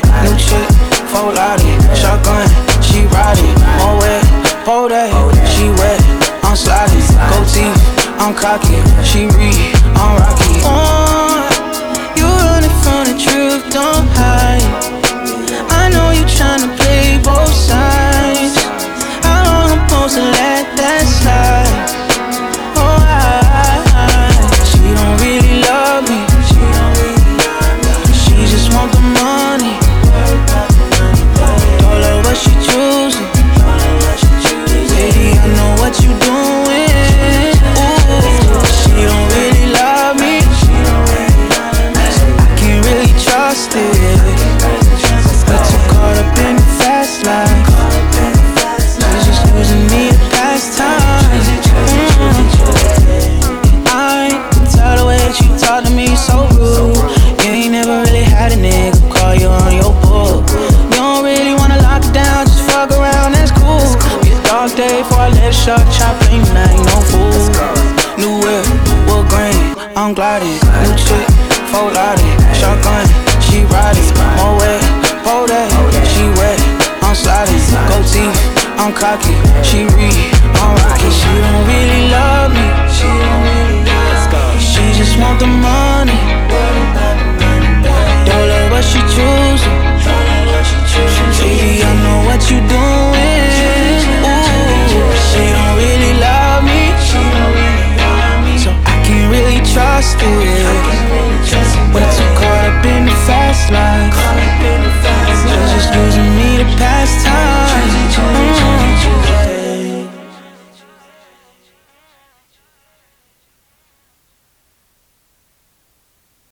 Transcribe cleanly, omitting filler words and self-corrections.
New chick, full lottie, shotgun, she riding. More wet, Boday, she wet, I'm sliding. Gold teeth, I'm cocky, she read, I'm rocky. You running from the truth, don't hide. I know you tryna play both sides. How long I'm supposed to let that slide? She don't really love me. She just want the money. Don't love what she choosing. Baby, I know what you doing. Ooh, she don't really love me, so I can't really trust it. But too caught up in the fast life. She's just losing me at pastime. I can tell the way that you talk to me so rude. You ain't never really had a nigga call you on your book. You don't really wanna lock it down, just fuck around, that's cool. Be a dog day before I live short, chop